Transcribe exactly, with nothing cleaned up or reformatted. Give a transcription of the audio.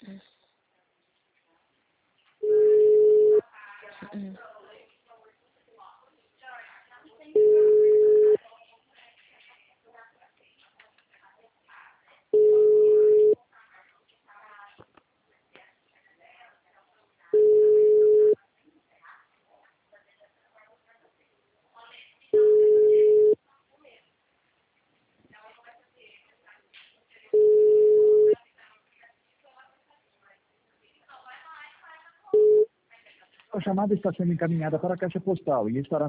Hum. A chamada está sendo encaminhada para a caixa postal e estará